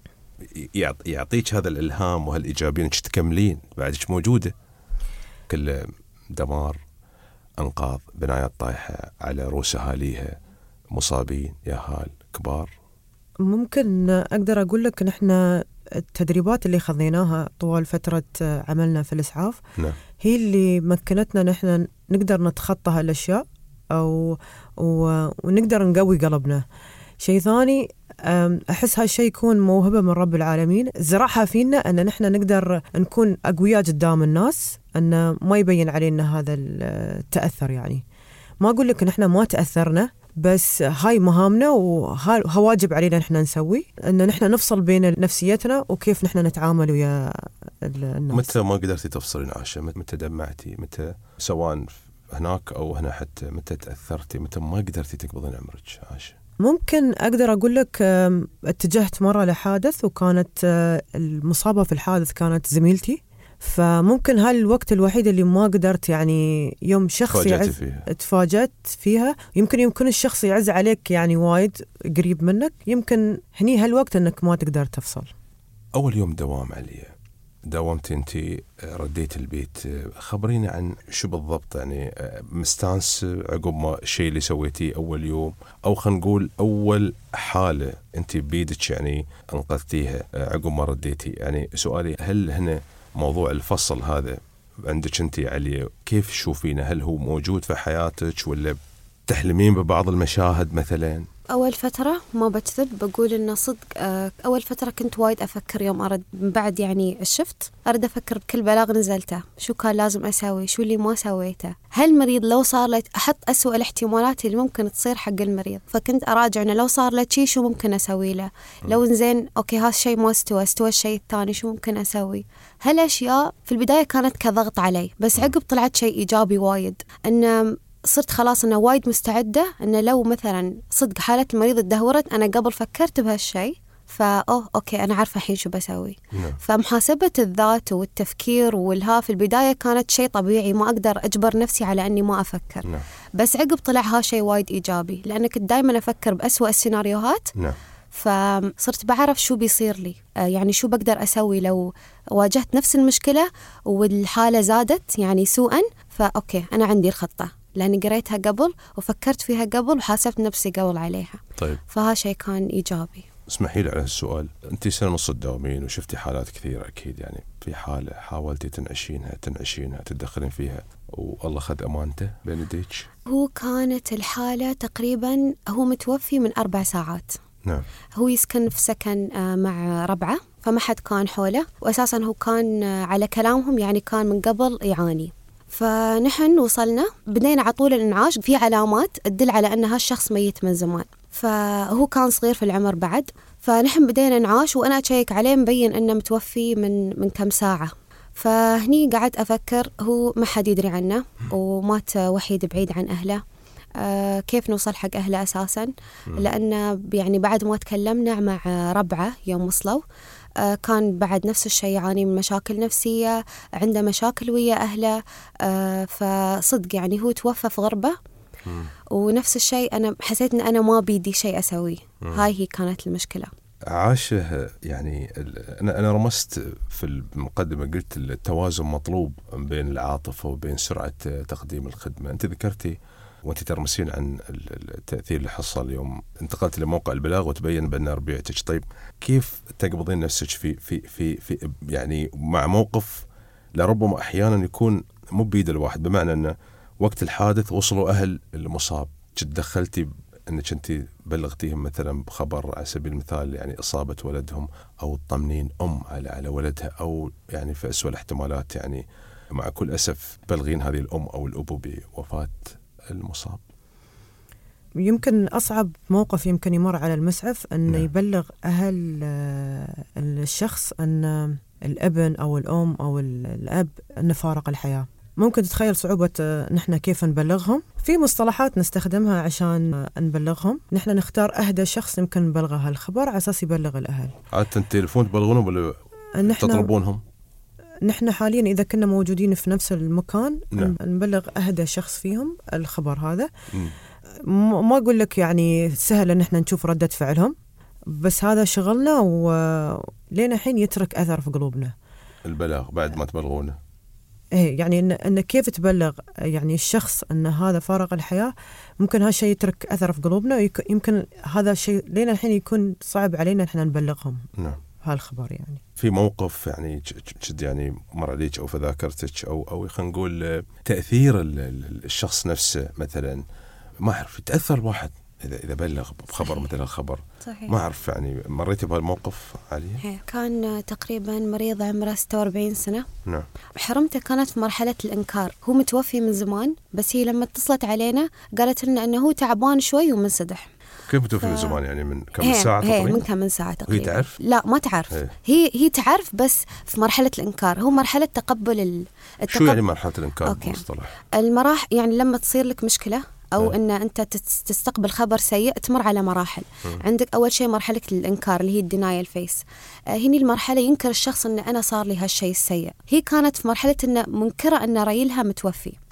يعطيك هذا الإلهام وهالإيجابية إنك تكملين بعدك موجودة؟ كل دمار، أنقاض، بنايات طايحة على رؤوس أهاليها، مصابين، ياهال كبار. ممكن أقدر أقول لك نحن التدريبات اللي خذيناها طوال فترة عملنا في الإسعاف. نعم. هي اللي مكنتنا نحن نقدر نتخطى هالأشياء أو ونقدر نقوي قلبنا. شيء ثاني أحس هالشيء يكون موهبة من رب العالمين زرعها فينا، أن نحن نقدر نكون أقوياء قدام الناس، أن ما يبين علينا هذا التأثر. يعني ما أقول لك نحن ما تأثرنا، بس هاي مهامنا وها واجب علينا نحن نسوي، أن نحن نفصل بين نفسيتنا وكيف نحن نتعامل ويا الناس. متى ما قدرتي تفصلين عاشة؟ متى دمعتي؟ متى سواء هناك أو هنا حتى متى تأثرتي؟ متى ما قدرتي تقبضين عمرك عاشة؟ ممكن أقدر أقول لك اتجهت مرة لحادث، وكانت المصابة في الحادث كانت زميلتي، فممكن هالوقت الوحيد اللي ما قدرت، يعني يوم شخص يعز فيها. تفاجأت فيها. يمكن يمكن الشخص يعز عليك يعني وايد قريب منك، يمكن هني هالوقت أنك ما تقدر تفصل. أول يوم دوام عليا داومتي أنت رديت البيت، خبرينا عن شو بالضبط يعني مستانس عقب ما الشيء اللي سويتيه أول يوم، أو خلينا نقول أول حالة أنت بيدك يعني أنقذتيها عقب ما رديتي. يعني سؤالي، هل هنا موضوع الفصل هذا عندك أنت عليه كيف تشوفينه؟ هل هو موجود في حياتك ولا تحلمين ببعض المشاهد مثلا؟ أول فترة ما بكذب بقول إنه صدق، أول فترة كنت وايد أفكر يوم أرد بعد يعني الشفت، أرد أفكر بكل بلاغ نزلته شو كان لازم أسوي، شو اللي ما سويته، هالمريض لو صار له، أحط أسوأ الاحتمالات اللي ممكن تصير حق المريض، فكنت أراجع إنه لو صار له شيء شو ممكن أسوي له، لو إنزين أوكي هذا الشيء ما استوى استوى الشيء الثاني شو ممكن أسوي. هالأشياء في البداية كانت كضغط علي، بس عقب طلعت شيء إيجابي وايد، إنه صرت خلاص أنا وايد مستعدة أنه لو مثلا صدق حالة المريض تدهورت أنا قبل فكرت بهالشيء فأوه أوكي أنا عارفة الحين شو بسوي. نعم. فمحاسبة الذات والتفكير والها في البداية كانت شيء طبيعي، ما أقدر أجبر نفسي على أني ما أفكر. نعم. بس عقب طلع ها شيء وايد إيجابي لأنك دايما أفكر بأسوأ السيناريوهات. نعم. فصرت بعرف شو بيصير لي، يعني شو بقدر أسوي لو واجهت نفس المشكلة والحالة زادت يعني سوءا، فأوكي أنا عندي الخطة لأني قريتها قبل وفكرت فيها قبل وحاسبت نفسي قبل عليها. طيب. فها شيء كان إيجابي. اسمحي لي على السؤال، أنت سنة ونص تداومين وشفتي حالات كثيرة أكيد، يعني في حالة حاولتي تنعشينها تنعشينها تدخلين خذين والله خذ أمانته بين يديك؟ هو كانت الحالة تقريبا هو متوفي من أربع ساعات. نعم. هو يسكن في سكن مع ربعه فما حد كان حوله، وأساسا هو كان على كلامهم يعني كان من قبل يعاني. فنحن وصلنا بدينا على طول الانعاش، في علامات تدل على أن هالشخص ميت من زمان، فهو كان صغير في العمر بعد، فنحن بدينا انعاش وأنا أشيك عليه مبين أنه متوفي من من كم ساعة. فهني قعدت أفكر هو ما حد يدري عنه ومات وحيد بعيد عن أهله، آه كيف نوصل حق أهله أساسا، لأن يعني بعد ما تكلمنا مع ربعه يوم وصلوا آه كان بعد نفس الشيء يعاني من مشاكل نفسية، عنده مشاكل ويا أهله، آه فصدق يعني هو توفى في غربة. مم. ونفس الشيء أنا حسيت أن أنا ما بيدي شيء أسويه. مم. هاي هي كانت المشكلة. عاشه يعني أنا أنا رمست في المقدمة قلت التوازن مطلوب بين العاطفة وبين سرعة تقديم الخدمة. أنت ذكرتي وأنت ترمسين عن التأثير اللي حصل يوم انتقلت لموقع البلاغ وتبين بأن ربيعتك. طيب كيف تقبضين نفسك في في في في يعني مع موقف لربما أحيانا يكون مو بيد الواحد، بمعنى أنه وقت الحادث وصلوا أهل المصاب، تدخلتي أنك أنت بلغتيهم مثلا بخبر على سبيل المثال يعني إصابة ولدهم أو الطمنين أم على على ولدها، أو يعني في أسوأ الاحتمالات يعني مع كل أسف بلغين هذه الأم أو الأبو بوفاة المصاب. يمكن أصعب موقف يمكن يمر على المسعف أن نعم. يبلغ أهل الشخص أن الابن أو الأم أو الأب أن فارق الحياة. ممكن تتخيل صعوبة نحن كيف نبلغهم. في مصطلحات نستخدمها عشان نبلغهم، نحن نختار أهدى شخص يمكن نبلغه هالخبر على أساس يبلغ الأهل. عادة التليفون تبلغونهم ولا تطلبونهم؟ نحن حاليا إذا كنا موجودين في نفس المكان نعم. نبلغ أهدى شخص فيهم الخبر هذا. م. ما أقول لك يعني سهل أن احنا نشوف ردة فعلهم، بس هذا شغلنا ولينا حين يترك أثر في قلوبنا البلاغ بعد ما تبلغونه. إيه يعني إن, إن كيف تبلغ يعني الشخص أن هذا فارق الحياة، ممكن هالشيء يترك أثر في قلوبنا، يمكن هذا الشيء لينا الحين يكون صعب علينا إحنا نبلغهم نعم. هالخبر. يعني في موقف يعني جد يعني مر عليك أو في ذاكرتك أو أو خلينا نقول تأثير الشخص نفسه مثلا، ما أعرف يتأثر الواحد إذا إذا بلغ بخبر مثل الخبر. صحيح. ما أعرف يعني مريتي بهالموقف عليه؟ كان تقريبا مريض عمره ستة وأربعين سنة. نعم. حرمته كانت في مرحلة الإنكار، هو متوفي من زمان بس هي لما اتصلت علينا قالت لنا أنه هو تعبان شوي ومنسدح. كيف متوفي ف... من زمان يعني من كم ساعة تقريبا؟ من كم ساعة تقريبا. هي تعرف؟ لا ما تعرف. هي هي, هي تعرف بس في مرحلة الإنكار، هو مرحلة تقبل التقبل. شو يعني مرحلة الإنكار بمصطلح؟ المراحل يعني لما تصير لك مشكلة أو أن أنت تستقبل خبر سيء تمر على مراحل. م. عندك أول شيء مرحلة الإنكار اللي هي الدينايل فيس، آه هني المرحلة ينكر الشخص أن أنا صار لي هالشيء السيء. هي كانت في مرحلة أن منكرة أن ريلها متوفي،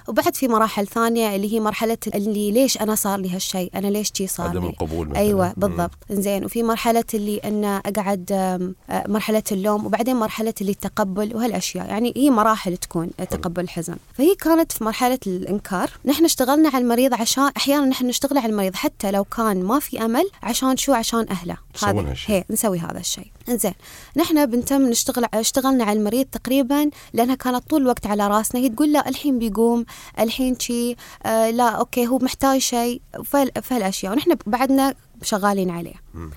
وبعد في مراحل ثانية اللي هي مرحلة اللي ليش أنا صار لي هالشيء، أنا ليش شي صار عدم لي. القبول مثلاً. أيوة بالضبط. إنزين، وفي مرحلة اللي أنا أقعد مرحلة اللوم، وبعدين مرحلة اللي التقبل وهالأشياء. يعني هي مراحل تكون تقبل الحزن. فهي كانت في مرحلة الإنكار. نحن اشتغلنا على المريض عشان أحيانا نحن نشتغل على المريض حتى لو كان ما في أمل، عشان شو؟ عشان أهله. هذا هي نسوي هذا الشيء. إنزين، نحن بنتم نشتغل اشتغلنا على المريض تقريبا لأنها كانت طول الوقت على راسنا. هي تقول لا الحين بيقوم، الحين شي آه لا أوكي هو محتاج شيء، فهالأشياء، ونحن بعدنا شغالين عليه.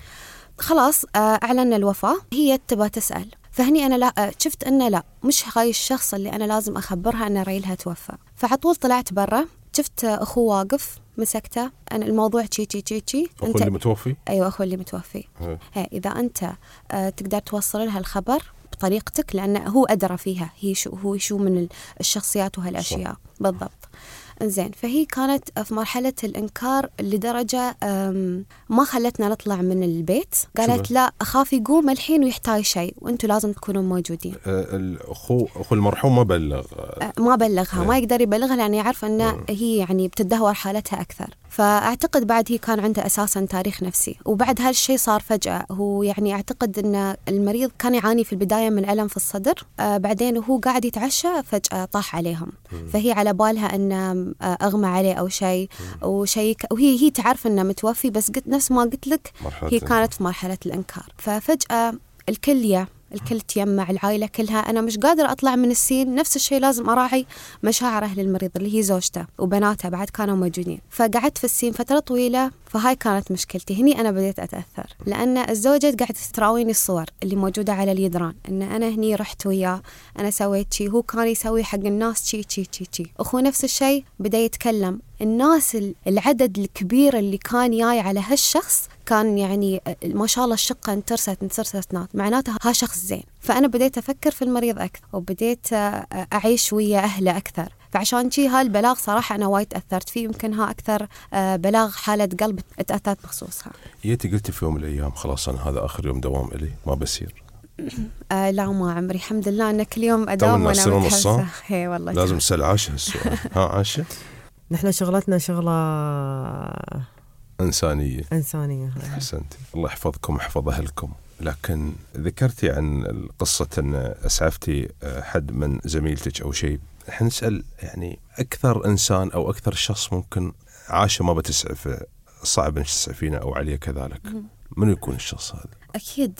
خلاص آه أعلنا الوفاة، هي تبى تسأل. فهني أنا لا شفت أنه لا، مش هاي الشخص اللي أنا لازم أخبرها أن ريلها توفى. فعطول طلعت برا، شفت أخوه واقف، مسكته. أنا الموضوع تشي تشي تشي تشي أخو اللي متوفي. أيوة أخو اللي متوفي. هي إذا أنت آه تقدر توصل لها الخبر بطريقتك، لأنه هو أدرى فيها، هي شو هو شو من الشخصيات وهالأشياء. صح. بالضبط. إنزين، فهي كانت في مرحلة الإنكار لدرجة ما خلتنا نطلع من البيت. قالت لا أخاف يقوم الحين ويحتاج شيء وأنتوا لازم تكونوا موجودين. الأخو أخو المرحوم ما بلغ ما بلغها، ما يقدر يبلغها لأن يعرف أن هي يعني بتدهور حالتها أكثر. فأعتقد بعد هي كان عنده أساسا تاريخ نفسي، وبعد هالشيء صار فجأة. هو يعني أعتقد أن المريض كان يعاني في البداية من ألم في الصدر، آه بعدين وهو قاعد يتعشى فجأة طاح عليهم. فهي على بالها أن أغمى عليه أو شيء وشيء، وهي هي تعرف أنه متوفي، بس قلت نفس ما قلت لك هي كانت في مرحلة الإنكار. ففجأة الكل يا الكل تيمع، العائلة كلها. أنا مش قادرة أطلع من السين، نفس الشيء لازم أراعي مشاعر أهل المريض اللي هي زوجته وبناتها بعد كانوا موجودين. فقعدت في السين فترة طويلة. فهاي كانت مشكلتي. هني أنا بديت أتأثر، لأن الزوجة قاعدة تراويني الصور اللي موجودة على اليدران، إن أنا هني رحت وياه، أنا سويت شي، هو كان يسوي حق الناس شي شي شي شي. أخو نفس الشيء بدأ يتكلم. الناس العدد الكبير اللي كان جاي على هالشخص كان يعني ما شاء الله الشقة انترست انترست نات، معناتها ها شخص زين. فأنا بديت أفكر في المريض أكثر، وبديت أعيش ويا أهله أكثر. فعشان شي هالبلاغ صراحة أنا وايد تأثرت فيه، يمكن ها أكثر بلاغ حالة قلب تأثرت بخصوصها. يتي قلتي في يوم من الأيام خلاص أنا هذا آخر يوم دوام إلي ما بصير؟ آه لا ما عمري، الحمد لله أن كل يوم أداوم وأنا متحمسة. هي والله لازم أسأل عاشة هالسؤال. ها عاشة؟ نحن شغلتنا شغلة إنسانية. إنسانية. أحسنت، الله يحفظكم ويحفظ أهلكم. لكن ذكرتي عن قصة أن أسعفتي حد من زميلتك أو شيء. نحن نسأل يعني أكثر إنسان أو أكثر شخص ممكن عاشة ما بتسعف، صعب أن تسعفينه أو عليه كذلك، من يكون الشخص هذا؟ أكيد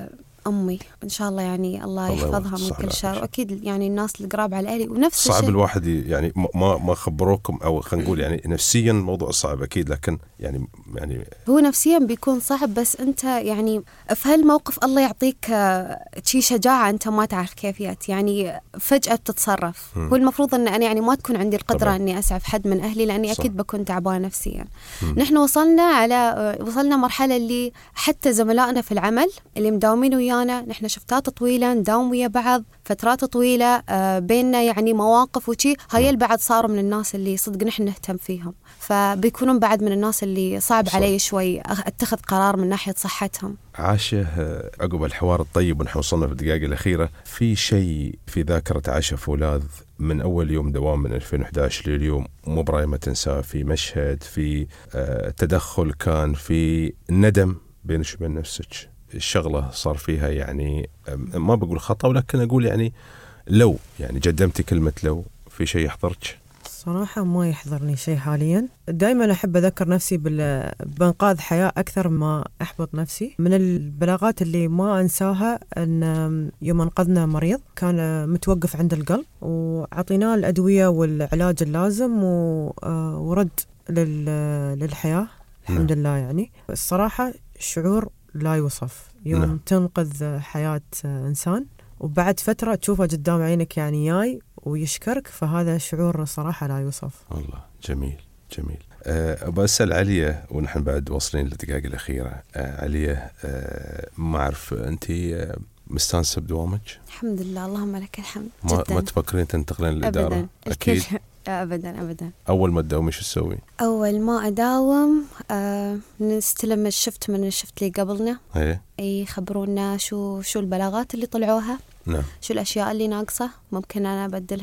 أمي إن شاء الله، يعني الله يحفظها من كل شر. وأكيد يعني الناس القراب على أهلي ونفس صعب الشيء. الواحد يعني ما ما خبروكم أو خلينا نقول يعني نفسيا الموضوع صعب أكيد، لكن يعني يعني هو نفسيا بيكون صعب، بس أنت يعني في هالموقف الله يعطيك شيء شجاعة أنت ما تعرف كيفيات، يعني فجأة بتتصرف. م. هو المفروض أن أنا يعني ما تكون عندي القدرة طبعا. أني أسعف حد من أهلي، لأني صح. أكيد بكون تعبانة نفسيا. م. نحن وصلنا على وصلنا مرحلة اللي حتى زملائنا في العمل اللي مداومين ويانا، نحن شفتات طويلة نداوم ويا بعض فترات طويلة بيننا يعني مواقف وشي، هاي البعض صاروا من الناس اللي صدق نحن نهتم فيهم، فبيكونون بعد من الناس اللي صعب صح. علي شوي أتخذ قرار من ناحية صحتهم. عاشة، عقب الحوار الطيب ونحن وصلنا في الدقائق الأخيرة، في شيء في ذاكرة عاشة فولاذ من أول يوم دوام من ألفين وإحدى عشر لليوم مو براي ما تنساه، في مشهد، في تدخل كان، في ندم بينك وبين نفسك، الشغلة صار فيها يعني ما بقول خطأ ولكن أقول يعني لو يعني قدمتي كلمة لو، في شيء يحضرك؟ صراحة ما يحضرني شيء حاليا. دائما أحب أذكر نفسي بإنقاذ حياة أكثر ما أحبط نفسي. من البلاغات اللي ما أنساها أن يوم أنقذنا مريض كان متوقف عند القلب وعطيناه الأدوية والعلاج اللازم ورد للحياة الحمد لله. يعني الصراحة شعور لا يوصف يوم نعم. تنقذ حياة إنسان وبعد فترة تشوفه قدام عينك يعني جاي ويشكرك، فهذا شعور صراحة لا يوصف. والله جميل جميل. أه بسأل عليا ونحن بعد واصلين للدقائق الأخيرة. أه عليا، أه ما أعرف أنت مستانسة بدوامك؟ الحمد لله اللهم لك الحمد. ما, جداً. ما تفكرين تنتقلين للإدارة؟ أبداً. أكيد أبداً أبداً. أول ما تداومي شو تسوي؟ أول ما أداوم أه نستلم الشفت من الشفت اللي قبلنا. إيه. أي خبرونا شو شو البلاغات اللي طلعوها. نعم. شو الأشياء اللي ناقصة ممكن أنا أبدلها.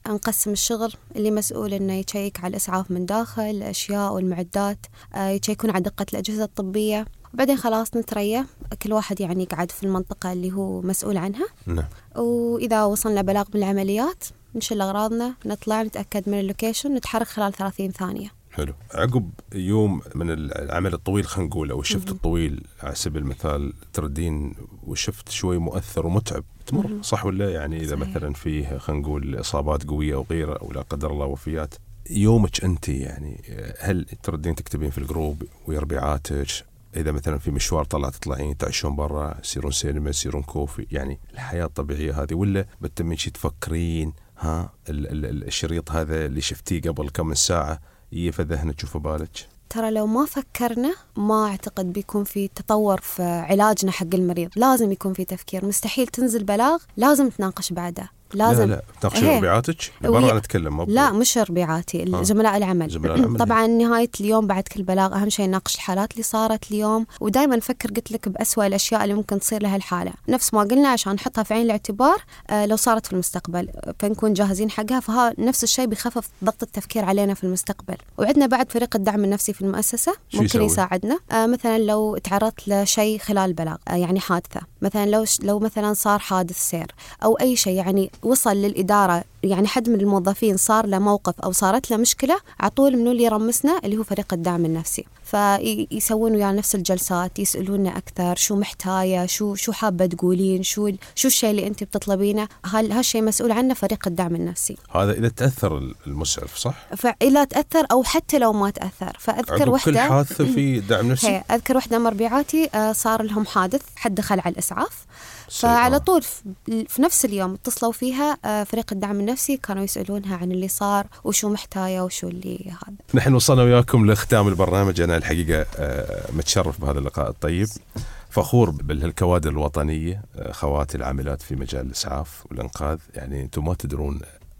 نقسم الشغل، اللي مسؤول إنه يشيك على الإسعاف من داخل الأشياء والمعدات، يشيكون على دقة الأجهزة الطبية، وبعدين خلاص نتريا كل واحد يعني قاعد في المنطقة اللي هو مسؤول عنها. نعم. وإذا وصلنا بلاغ من العمليات نشيل أغراضنا، نطلع نتأكد من اللوكيشن، نتحرك خلال ثلاثين ثانية. حلو. عقب يوم من العمل الطويل خلينا نقول أو الشفت الطويل على سبيل المثال تردين وشفت شوي مؤثر ومتعب تمر م- صح ولا يعني إذا صحيح. مثلا فيه خلينا نقول إصابات قوية أو غيره أو لا قدر الله وفيات، يومك أنت يعني هل تردين تكتبين في الجروب ويربيعاتك؟ إذا مثلا في مشوار طلع تطلعين تعيشون برا، سيرون سينما، سيرون كوفي، يعني الحياة الطبيعية هذه، ولا بتمين شي تفكرين ها ال- ال- الشريط هذا اللي شفتيه قبل كم ساعة يفذهن تشوف بالك؟ ترى لو ما فكرنا ما أعتقد بيكون في تطور في علاجنا حق المريض. لازم يكون في تفكير، مستحيل تنزل بلاغ لازم تناقش بعده. لازم لا لا تناقشين ربيعاتك برا نتكلم مبروك. لا مش ربيعاتي، زملاء العمل. زملاء العمل طبعا نهاية اليوم بعد كل بلاغ أهم شيء نناقش الحالات اللي صارت اليوم، ودائما نفكر قلت لك بأسوأ الأشياء اللي ممكن تصير لها الحالة، نفس ما قلنا عشان نحطها في عين الاعتبار آه لو صارت في المستقبل فنكون جاهزين حقها. فها نفس الشيء بيخفف ضغط التفكير علينا في المستقبل. وعندنا بعد فريق الدعم النفسي في المؤسسة ممكن يسوي؟ يساعدنا. آه مثلا لو تعرضت لشيء خلال البلاغ آه يعني حادثة مثلا، لو لو مثلا صار حادث سير أو أي شيء يعني وصل للإدارة، يعني حد من الموظفين صار له موقف أو صارت له مشكلة، عطول منو اللي يرمسنا اللي هو فريق الدعم النفسي، فيسوون ويا نفس الجلسات، يسألونا أكثر شو محتاجة، شو شو حابة تقولين، شو شو الشيء اللي أنت بتطلبينه. هل هالشيء مسؤول عنه فريق الدعم النفسي. هذا إذا تأثر المسعف صح؟ فإذا تأثر أو حتى لو ما تأثر. فأذكر وحدة كل حادثة في دعم نفسي. أذكر وحدة مربيعاتي صار لهم حادث، حد دخل على الالإسعاف، فعلى طول في نفس اليوم اتصلوا فيها فريق الدعم النفسي، كانوا يسألونها عن اللي صار وشو محتاجة وشو اللي هذا. نحن وصلنا وياكم لختام البرنامج. أنا الحقيقة متشرف بهذا اللقاء الطيب، فخور بالكوادر الوطنية، خواتي العاملات في مجال الإسعاف والإنقاذ. يعني أنتم ما تدرون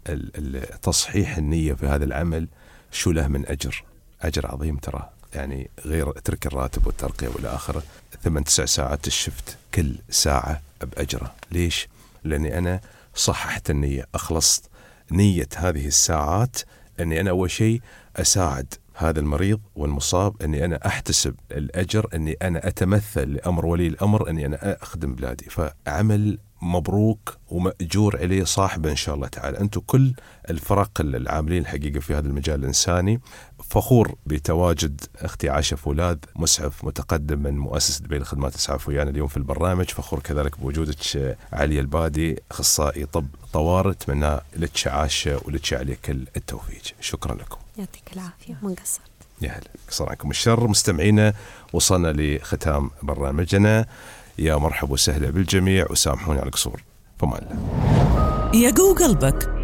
تصحيح النية في هذا العمل شو له من أجر، أجر عظيم ترى، يعني غير ترك الراتب والترقية والى آخره. ثمان تسع ساعات الشفت كل ساعة بأجره. ليش؟ لأني أنا صححت النية، أخلصت نية هذه الساعات أني أنا أول شيء أساعد هذا المريض والمصاب، أني أنا أحتسب الأجر، أني أنا أتمثل لأمر ولي الأمر أني أنا أخدم بلادي. فعمل مبروك ومأجور عليه صاحبه إن شاء الله تعالى. أنتم كل الفرق العاملين الحقيقة في هذا المجال الإنساني. فخور بتواجد أختي عاشة فولاذ، مسعف متقدم من مؤسسة دبي للخدمات الإسعاف ويانا اليوم في البرنامج. فخور كذلك بوجودك علي البادي، أخصائي طب طوارئ. أتمنى لك عاشة ولك علي كل التوفيق. شكرا لكم. يعطيك العافية، ما قصرت. يا هلا، قصر عنكم الشر. مستمعينا وصلنا لختام برنامجنا، يا مرحبا وسهلا بالجميع وسامحوني على القصور. فما الله. يا جو قلبك